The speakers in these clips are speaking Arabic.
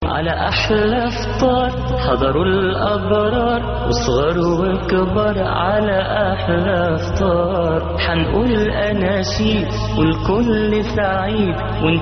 على أحلى فطار حضروا الأبرار وصغار وكبار على أحلى فطار. حنقول أناشيد والكل سعيد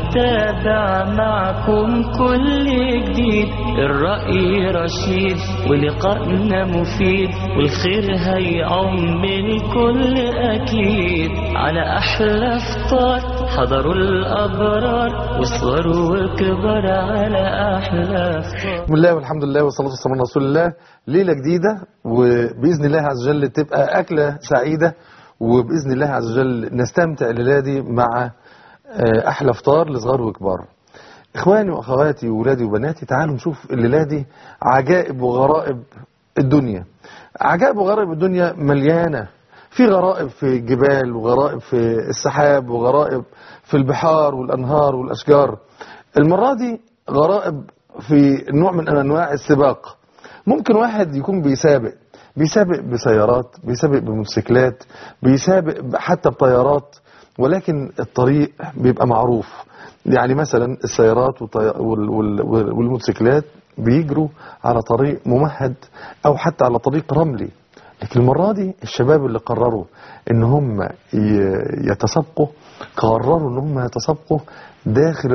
ونتابع معكم كل جديد. الرأي رشيد ولقائنا مفيد والخير هيعم الكل أكيد. على أحلى فطار حضروا الأبرار وصغار وكبار على أحلى فطار. بسم الله والحمد لله والصلاة والسلام على رسول الله. ليلة جديدة وبإذن الله عز وجل تبقى أكلة سعيدة، وبإذن الله عز وجل نستمتع الليلة دي مع أحلى فطار لصغار وكبار. إخواني وأخواتي وولادي وبناتي، تعالوا نشوف الليلة دي عجائب وغرائب الدنيا. عجائب وغرائب الدنيا مليانة، في غرائب في الجبال وغرائب في السحاب وغرائب في البحار والأنهار والأشجار. المرة دي غرائب في نوع من أنواع السباق. ممكن واحد يكون بيسابق بسيارات، بيسابق بموتوسيكلات، بيسابق حتى بطيارات، ولكن الطريق بيبقى معروف. يعني مثلا السيارات والموتوسيكلات بيجروا على طريق ممهد أو حتى على طريق رملي. لكن المرة دي الشباب اللي قرروا ان هم يتسابقوا، قرروا ان هم يتسابقوا داخل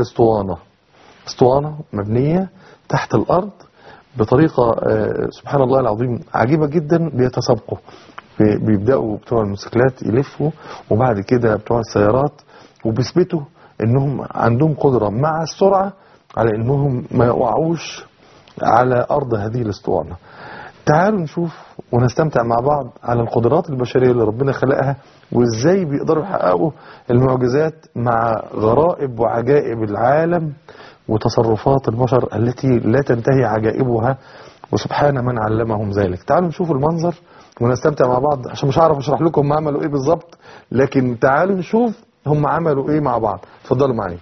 اسطوانة مبنية تحت الارض بطريقة سبحان الله العظيم عجيبة جدا. بيتسابقوا، بيبدأوا بتوع الموتوسيكلات يلفوا، وبعد كده بتوع السيارات، وبيثبتوا انهم عندهم قدرة مع السرعة على انهم ما يقعوش على ارض هذه الاسطوانة. تعالوا نشوف ونستمتع مع بعض على القدرات البشرية اللي ربنا خلقها، وازاي بيقدروا يحققوا المعجزات مع غرائب وعجائب العالم وتصرفات البشر التي لا تنتهي عجائبها، وسبحان من علمهم ذلك. تعالوا نشوف المنظر ونستمتع مع بعض، عشان مش عارف اشرح لكم هم عملوا ايه بالظبط، لكن تعالوا نشوف هم عملوا ايه مع بعض. اتفضلوا معايا.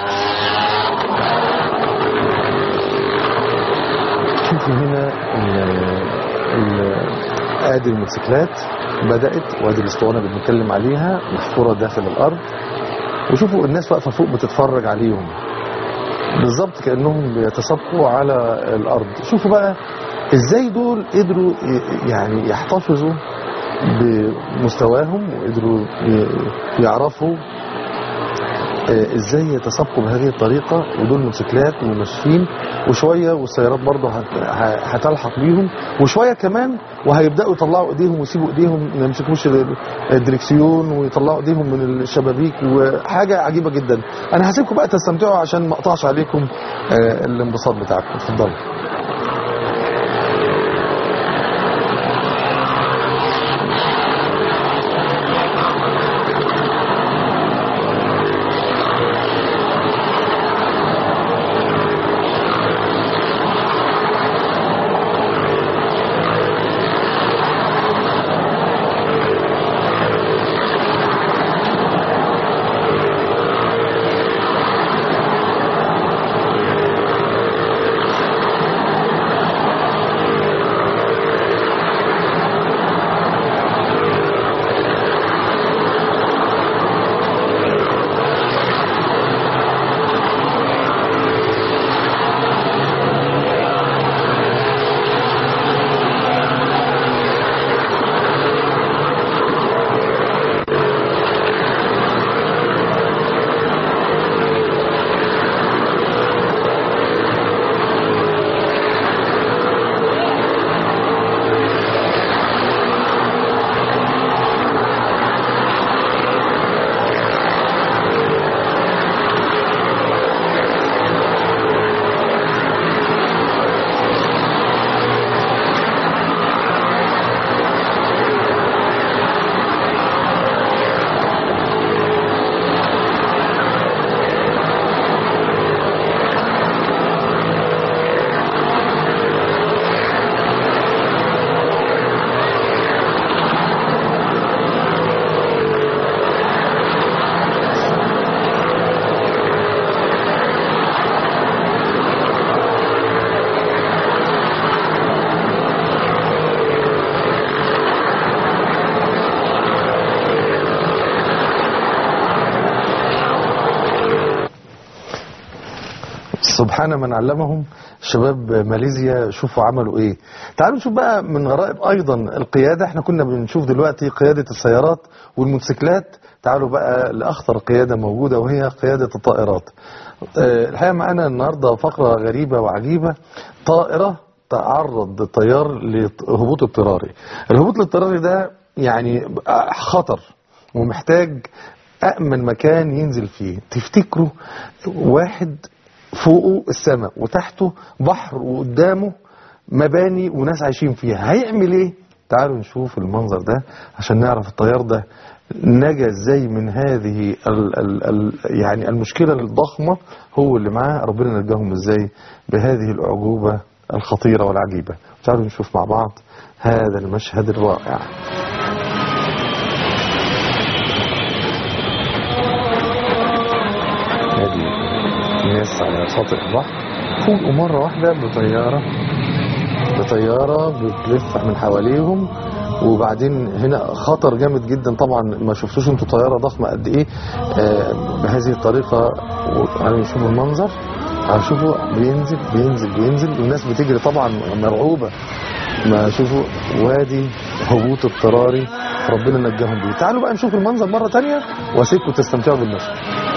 شوفوا هنا ادي الموتوسيكلات بدأت، وادي الاسطوانة اللي بنتكلم عليها محفورة داخل الارض، وشوفوا الناس واقفة فوق بتتفرج عليهم بالظبط كأنهم بيتسابقوا على الارض. شوفوا بقى ازاي دول قدروا يعني يحتفظوا بمستواهم، وقدروا يعرفوا ازاي يتسابقوا بهذه الطريقة. ودول موتوسيكلات وماشيين، وشوية والسيارات برضه هتلحق بيهم، وشوية كمان وهيبدأوا يطلعوا ايديهم ويسيبوا ايديهم ما يمسكوش الدريكسيون، ويطلعوا ايديهم من الشبابيك، وحاجة عجيبة جدا. انا هسيبكم بقى تستمتعوا عشان ما اقطعش عليكم الانبساط بتاعكم. اتفضلوا. سبحان من علمهم. شباب ماليزيا شوفوا عملوا ايه. تعالوا نشوف بقى من غرائب ايضا القيادة. احنا كنا بنشوف دلوقتي قيادة السيارات والموتوسيكلات، تعالوا بقى لاخطر قيادة موجودة وهي قيادة الطائرات. الحقيقة معانا النهاردة فقرة غريبة وعجيبة. طائرة تعرض الطيار لهبوط اضطراري. الهبوط الاضطراري ده يعني خطر ومحتاج أأمن مكان ينزل فيه. تفتكروا واحد فوقه السماء وتحته بحر وقدامه مباني وناس عايشين فيها، هيعمل ايه؟ تعالوا نشوف المنظر ده عشان نعرف الطيار ده نجا ازاي من هذه يعني المشكلة الضخمة. هو اللي معاه ربنا نجاهم ازاي بهذه الأعجوبة الخطيرة والعجيبة. تعالوا نشوف مع بعض هذا المشهد الرائع. هذه الناس على شاطئ البحر فوقوا مرة واحدة بطيارة بتلف من حواليهم، وبعدين هنا خطر جامد جدا طبعا. ما شفتوش انتوا طيارة ضخمة قد ايه بهذه الطريقة. شوفوا المنظر، شوفوا بينزل بينزل بينزل والناس بتجري طبعا مرعوبة. ما شوفوا وادي هبوط اضطراري ربنا نجاهم بيه. تعالوا بقى نشوف المنظر مرة تانية واسيبكم تستمتعوا بالمشهد.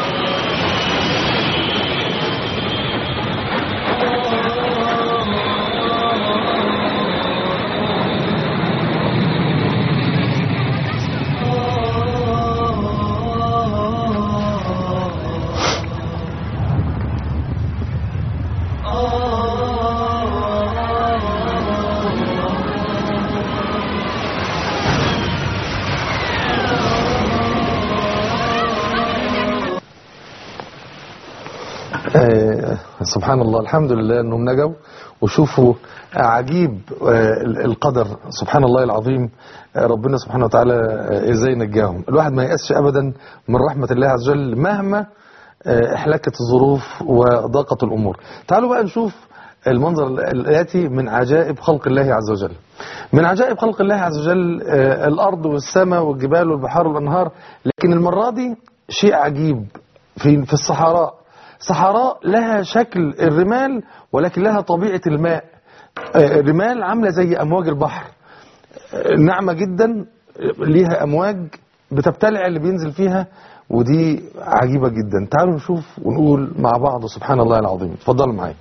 سبحان الله، الحمد لله انهم نجوا. وشوفوا عجيب القدر، سبحان الله العظيم. ربنا سبحانه وتعالى ازاي نجاهم. الواحد ما ييأسش ابدا من رحمة الله عز وجل مهما احلكت الظروف وضاقت الامور. تعالوا بقى نشوف المنظر الآتي من عجائب خلق الله عز وجل. من عجائب خلق الله عز وجل الارض والسماء والجبال والبحار والانهار، لكن المرة دي شيء عجيب في الصحراء. صحراء لها شكل الرمال ولكن لها طبيعة الماء. الرمال عاملة زي أمواج البحر، ناعمة جدا، ليها أمواج بتبتلع اللي بينزل فيها، ودي عجيبة جدا. تعالوا نشوف ونقول مع بعض سبحان الله العظيم. اتفضلوا معايا.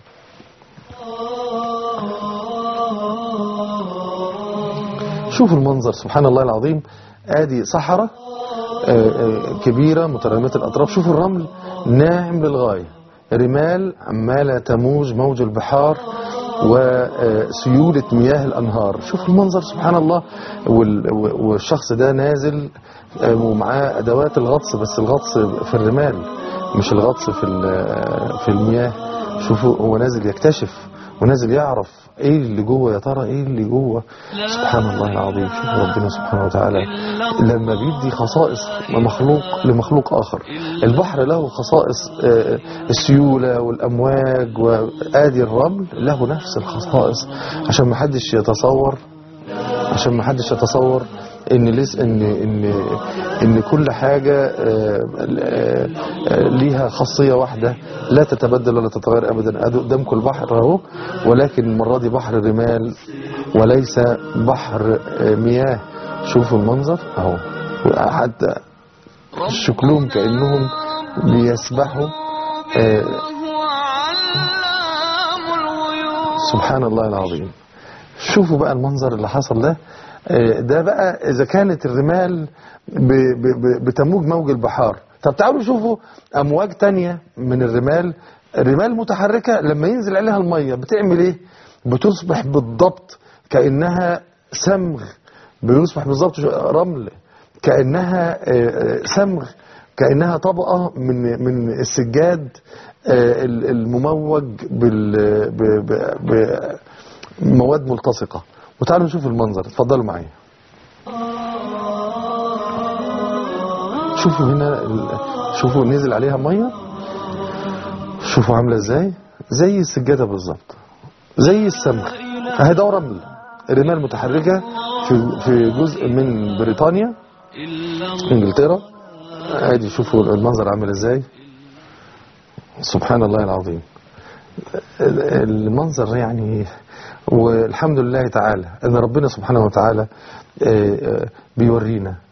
شوفوا المنظر سبحان الله العظيم. ادي صحراء كبيرة مترامية الأطراف. شوفوا الرمل ناعم للغاية، رمال عمالة تموج موج البحار وسيولة مياه الأنهار. شوفوا المنظر سبحان الله. والشخص ده نازل ومعاه أدوات الغطس، بس الغطس في الرمال مش الغطس في المياه. شوفوا هو نازل يكتشف ونازل يعرف ايه اللي جوه، يا ترى ايه اللي جوه. سبحان الله العظيم. شوف ربنا سبحانه وتعالى لما بيدي خصائص مخلوق لمخلوق اخر. البحر له خصائص السيولة والامواج، وادي الرمل له نفس الخصائص. عشان ما حدش يتصور ان كل حاجة ليها خاصية واحدة لا تتبدل ولا تتغير ابدا. قدامكم البحر اهو، ولكن المرة دي بحر رمال وليس بحر مياه. شوفوا المنظر اهو، حتى شكلهم كأنهم بيسبحوا. سبحان الله العظيم. شوفوا بقى المنظر اللي حصل ده بقى إذا كانت الرمال بتموج موج البحار. طب تعالوا شوفوا أمواج تانية من الرمال متحركة. لما ينزل عليها المية بتعمل إيه؟ بتصبح بالضبط كأنها صمغ، بيصبح بالضبط رمل كأنها صمغ، كأنها طبقة من السجاد المموج بمواد ملتصقة. وتعالوا نشوف المنظر. اتفضلوا معايا. شوفوا هنا شوفوا نزل عليها مية. شوفوا عاملة ازاي، زي السجادة بالظبط، زي السمغ. اهي ده رمال متحركة في جزء من بريطانيا انجلترا. ادي شوفوا المنظر عامل ازاي. سبحان الله العظيم. المنظر يعني، والحمد لله تعالى أن ربنا سبحانه وتعالى بيورينا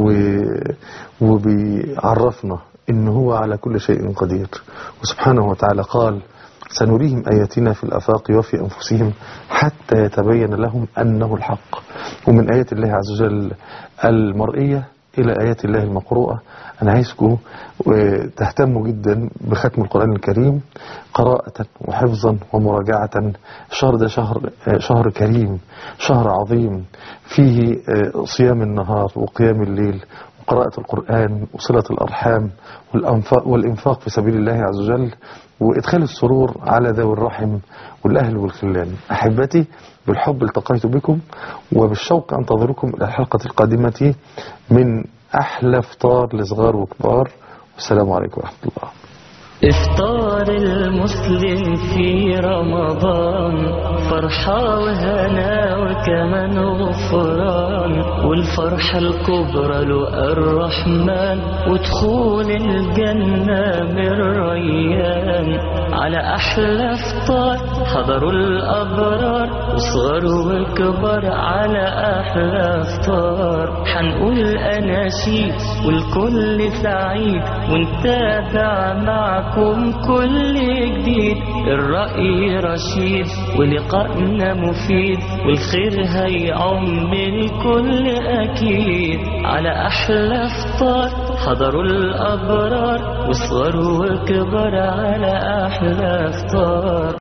وبيعرفنا إن هو على كل شيء قدير. وسبحانه وتعالى قال: سنريهم آياتنا في الآفاق وفي أنفسهم حتى يتبين لهم أنه الحق. ومن آيات الله عز وجل المرئية إلى آيات الله المقروءة. أنا عايزكم تهتموا جدا بختم القرآن الكريم قراءة وحفظا ومراجعة. الشهر ده شهر كريم، شهر عظيم، فيه صيام النهار وقيام الليل وقراءة القرآن وصلة الأرحام والإنفاق في سبيل الله عز وجل، وإدخال السرور على ذوي الرحم والأهل والخلان. أحبتي، بالحب التقيت بكم، وبالشوق أنتظركم إلى الحلقة القادمة من أحلى إفطار لصغار وكبار. والسلام عليكم ورحمة الله. إفطار المسلم في رمضان فرحة وهنا وكمان غفران، والفرحة الكبرى لقى الرحمن، ودخول الجنة من ريان. على أحلى إفطار حضروا الأبرار، وصغر وكبر على أحلى إفطار. حنقول أناشيد والكل سعيد، ونتابع معكم كل جديد. الرأي رشيد ولقائنا مفيد، والخير هيعم الكل أكيد. على أحلى إفطار حضروا الأبرار، وصغر وكبر على أحلى إفطار.